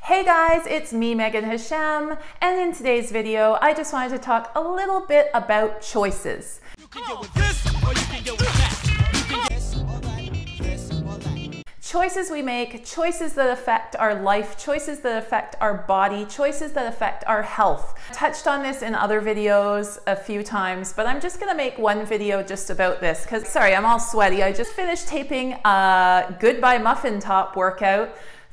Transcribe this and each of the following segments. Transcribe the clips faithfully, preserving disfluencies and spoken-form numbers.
Hey guys, it's me, Megan Hasham, and in today's video, I just wanted to talk a little bit about choices. You can get with this, or you can get with that. You can get this, or that, this, or that. Choices we make, choices that affect our life, choices that affect our body, choices that affect our health. I touched on this in other videos a few times, but I'm just gonna make one video just about this, because, sorry, I'm all sweaty. I just finished taping a Goodbye Muffin Top workout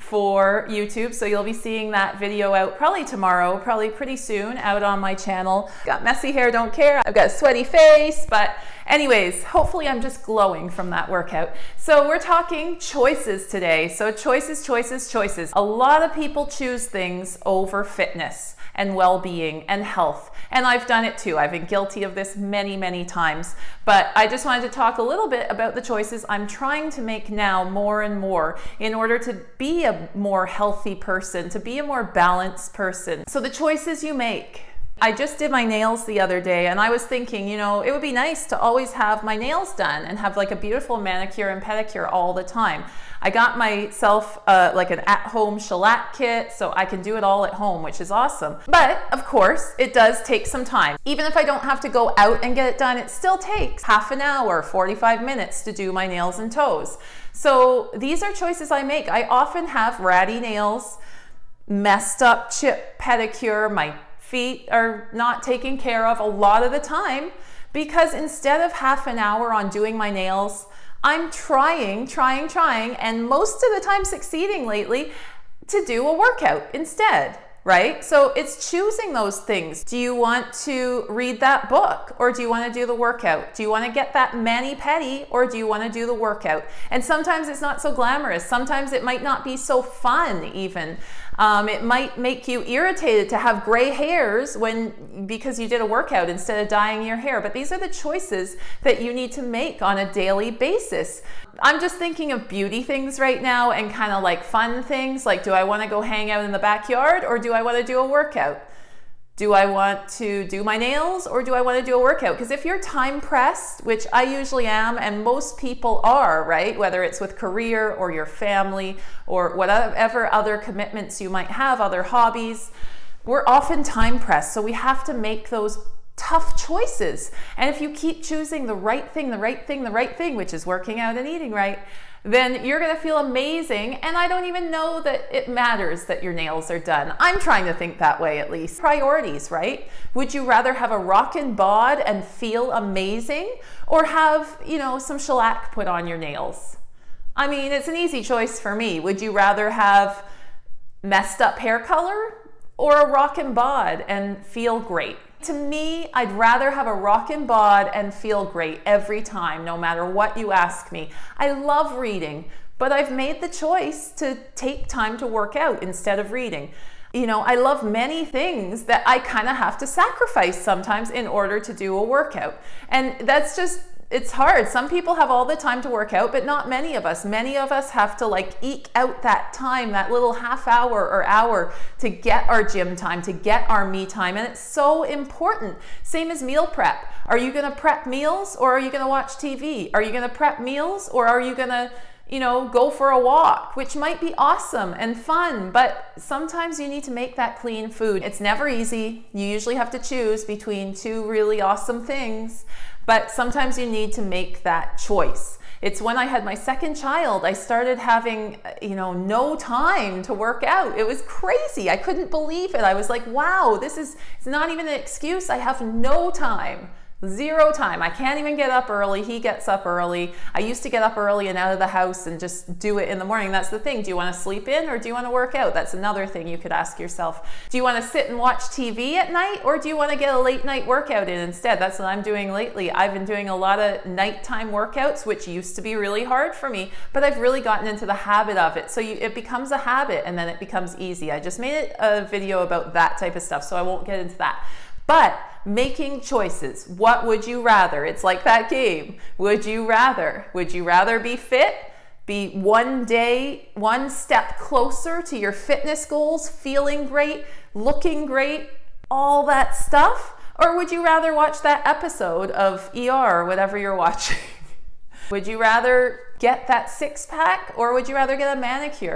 for YouTube, so you'll be seeing that video out probably tomorrow, probably pretty soon, out on my channel. Got messy hair, don't care. I've got a sweaty face, but anyways, hopefully I'm just glowing from that workout. So we're talking choices today. So choices, choices, choices. A lot of people choose things over fitness and well-being and health. And I've done it too. I've been guilty of this many, many times. But I just wanted to talk a little bit about the choices I'm trying to make now more and more in order to be a more healthy person, to be a more balanced person. So the choices you make. I just did my nails the other day and I was thinking, you know, it would be nice to always have my nails done and have like a beautiful manicure and pedicure all the time. I got myself uh, like an at-home shellac kit so I can do it all at home, which is awesome. But of course, it does take some time. Even if I don't have to go out and get it done, it still takes half an hour, forty-five minutes to do my nails and toes. So these are choices I make. I often have ratty nails, messed up chip pedicure, my feet are not taken care of a lot of the time because instead of half an hour on doing my nails, I'm trying, trying, trying, and most of the time succeeding lately to do a workout instead, right? So it's choosing those things. Do you want to read that book or do you want to do the workout? Do you want to get that mani-pedi or do you want to do the workout? And sometimes it's not so glamorous. Sometimes it might not be so fun even. Um, it might make you irritated to have gray hairs when because you did a workout instead of dyeing your hair. But these are the choices that you need to make on a daily basis. I'm just thinking of beauty things right now and kind of like fun things. Like, do I want to go hang out in the backyard or do I want to do a workout? Do I want to do my nails or do I want to do a workout? Because if you're time pressed, which I usually am, and most people are, right? Whether it's with career or your family or whatever other commitments you might have, other hobbies, we're often time pressed. So we have to make those tough choices. And if you keep choosing the right thing, the right thing, the right thing, which is working out and eating right, then you're gonna feel amazing. And I don't even know that it matters that your nails are done. I'm trying to think that way at least. Priorities, right? Would you rather have a rockin' bod and feel amazing or have, you know, some shellac put on your nails? I mean, it's an easy choice for me. Would you rather have messed up hair color or a rockin' bod and feel great? To me, I'd rather have a rockin' bod and feel great every time, no matter what you ask me. I love reading, but I've made the choice to take time to work out instead of reading. You know, I love many things that I kind of have to sacrifice sometimes in order to do a workout. And that's just, it's hard. Some people have all the time to work out, but not many of us. Many of us have to like eke out that time, that little half hour or hour to get our gym time, to get our me time. And it's so important. Same as meal prep. Are you going to prep meals or are you going to watch T V? Are you going to prep meals or are you going to, you know, go for a walk, which might be awesome and fun, but sometimes you need to make that clean food. It's never easy. You usually have to choose between two really awesome things, but sometimes you need to make that choice. It's when I had my second child, I started having, you know, no time to work out. It was crazy. I couldn't believe it. I was like, wow, this is, it's not even an excuse. I have no time. Zero time. I can't even get up early. He gets up early. I used to get up early and out of the house and just do it in the morning. That's the thing. Do you want to sleep in or do you want to work out? That's another thing you could ask yourself. Do you want to sit and watch T V at night or do you want to get a late night workout in instead? That's what I'm doing lately. I've been doing a lot of nighttime workouts, which used to be really hard for me, but I've really gotten into the habit of it. So you, it becomes a habit and then it becomes easy. I just made a video about that type of stuff, so I won't get into that. But making choices, what would you rather? It's like that game. Would you rather? Would you rather be fit, be one day, one step closer to your fitness goals, feeling great, looking great, all that stuff? Or would you rather watch that episode of E R or whatever you're watching? Would you rather get that six pack or would you rather get a manicure?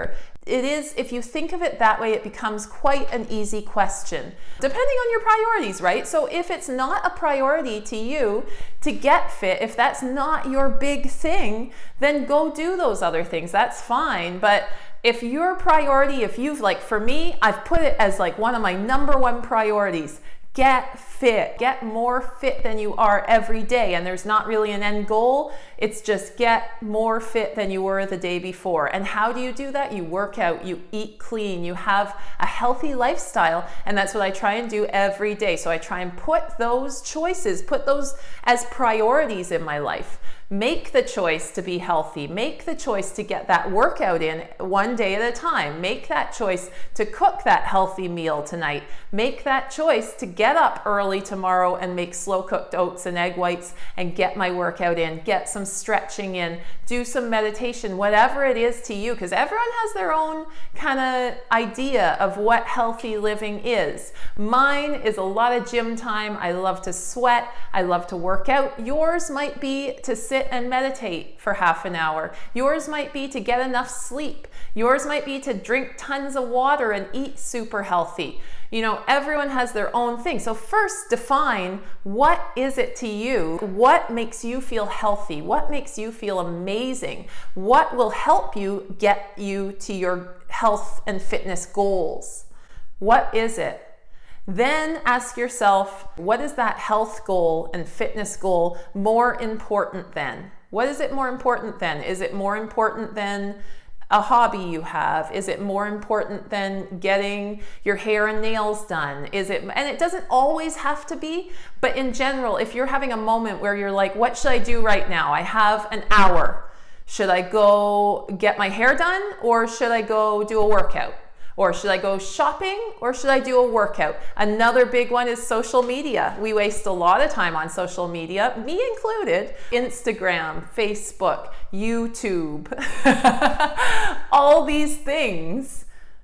it is, if you think of it that way, it becomes quite an easy question, depending on your priorities, right? So if it's not a priority to you to get fit, if that's not your big thing, then go do those other things. That's fine. But if your priority, if you've, like for me, I've put it as like one of my number one priorities, get fit, get more fit than you are every day. And there's not really an end goal. It's just get more fit than you were the day before. And how do you do that? You work out, you eat clean, you have a healthy lifestyle. And that's what I try and do every day. So I try and put those choices, put those as priorities in my life. Make the choice to be healthy. Make the choice to get that workout in one day at a time. Make that choice to cook that healthy meal tonight. Make that choice to get up early tomorrow and make slow cooked oats and egg whites and get my workout in, get some stretching in, do some meditation, whatever it is to you, because everyone has their own kind of idea of what healthy living is. Mine is a lot of gym time. I love to sweat. I love to work out. Yours might be to sit and meditate for half an hour. Yours might be to get enough sleep. Yours might be to drink tons of water and eat super healthy. You know, everyone has their own thing. So first define, what is it to you? What makes you feel healthy? What makes you feel amazing? What will help you get you to your health and fitness goals? What is it? Then ask yourself, what is that health goal and fitness goal more important than? What is it more important than? Is it more important than a hobby you have? Is it more important than getting your hair and nails done? Is it, and it doesn't always have to be, but in general, if you're having a moment where you're like, what should I do right now? I have an hour. Should I go get my hair done, or should I go do a workout? Or should I go shopping, or should I do a workout? Another big one is social media. We waste a lot of time on social media, me included. Instagram, Facebook, YouTube, all these things.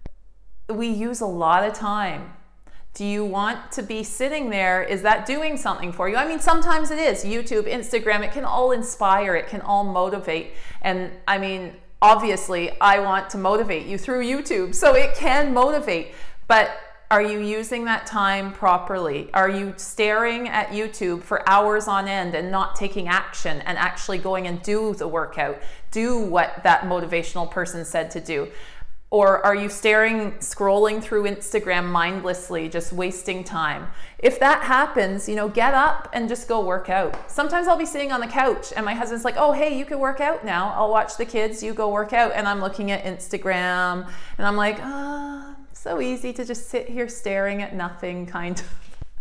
We use a lot of time. Do you want to be sitting there? Is that doing something for you? I mean, sometimes it is. YouTube, Instagram, it can all inspire, it can all motivate. And I mean, obviously, I want to motivate you through YouTube, so it can motivate, but are you using that time properly? Are you staring at YouTube for hours on end and not taking action and actually going and do the workout, do what that motivational person said to do? Or are you staring, scrolling through Instagram mindlessly, just wasting time? If that happens, you know, get up and just go work out. Sometimes I'll be sitting on the couch and my husband's like, oh, hey, you can work out now. I'll watch the kids, you go work out. And I'm looking at Instagram and I'm like, ah, oh, so easy to just sit here staring at nothing, kind of.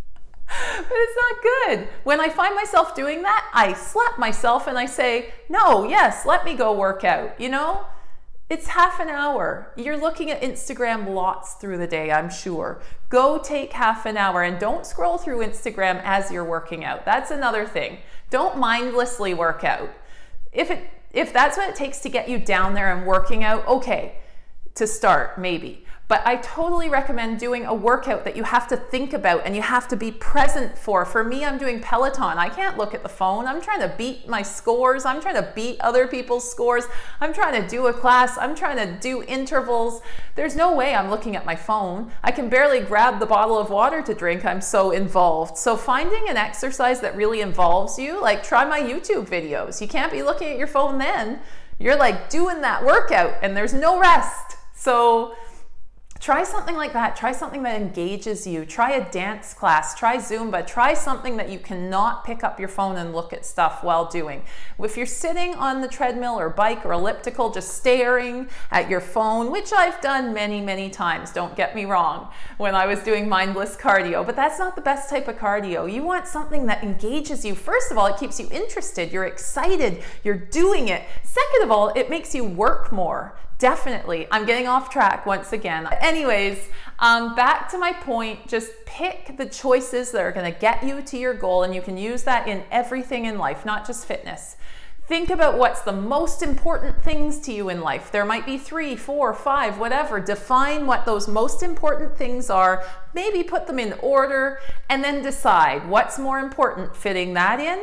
But it's not good. When I find myself doing that, I slap myself and I say, no, yes, let me go work out, you know? It's half an hour. You're looking at Instagram lots through the day, I'm sure. Go take half an hour and don't scroll through Instagram as you're working out. That's another thing. Don't mindlessly work out. If it, if that's what it takes to get you down there and working out, okay, to start, maybe. But I totally recommend doing a workout that you have to think about and you have to be present for. For me, I'm doing Peloton. I can't look at the phone. I'm trying to beat my scores. I'm trying to beat other people's scores. I'm trying to do a class. I'm trying to do intervals. There's no way I'm looking at my phone. I can barely grab the bottle of water to drink. I'm so involved. So finding an exercise that really involves you, like try my YouTube videos. You can't be looking at your phone then. You're like doing that workout and there's no rest. So try something like that. Try something that engages you. Try a dance class. Try Zumba. Try something that you cannot pick up your phone and look at stuff while doing. If you're sitting on the treadmill or bike or elliptical just staring at your phone, which I've done many, many times, don't get me wrong, when I was doing mindless cardio, but that's not the best type of cardio. You want something that engages you. First of all, it keeps you interested. You're excited. You're doing it. Second of all, it makes you work more. Definitely. I'm getting off track once again. Anyways, um, back to my point, just pick the choices that are going to get you to your goal, and you can use that in everything in life, not just fitness. Think about what's the most important things to you in life. There might be three, four, five, whatever. Define what those most important things are. Maybe put them in order and then decide what's more important, fitting that in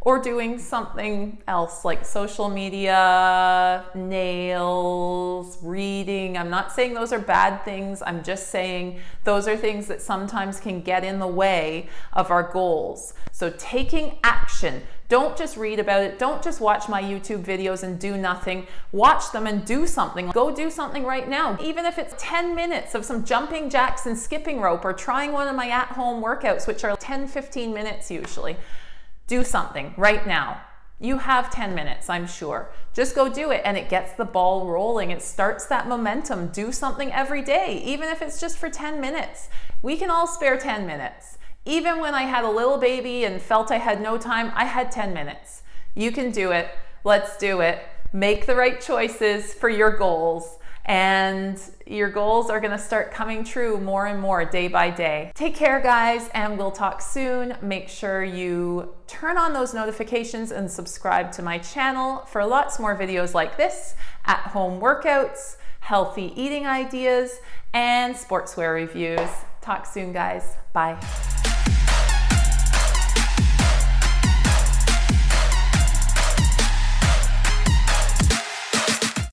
or doing something else like social media, nails, reading. I'm not saying those are bad things. I'm just saying those are things that sometimes can get in the way of our goals. So taking action. Don't just read about it. Don't just watch my YouTube videos and do nothing. Watch them and do something. Go do something right now. Even if it's ten minutes of some jumping jacks and skipping rope, or trying one of my at-home workouts, which are ten, fifteen minutes usually. Do something right now. You have ten minutes, I'm sure. Just go do it, and it gets the ball rolling. It starts that momentum. Do something every day, even if it's just for ten minutes. We can all spare ten minutes. Even when I had a little baby and felt I had no time, I had ten minutes. You can do it. Let's do it. Make the right choices for your goals, and your goals are gonna start coming true more and more day by day. Take care, guys, and we'll talk soon. Make sure you turn on those notifications and subscribe to my channel for lots more videos like this, at-home workouts, healthy eating ideas, and sportswear reviews. Talk soon, guys. Bye.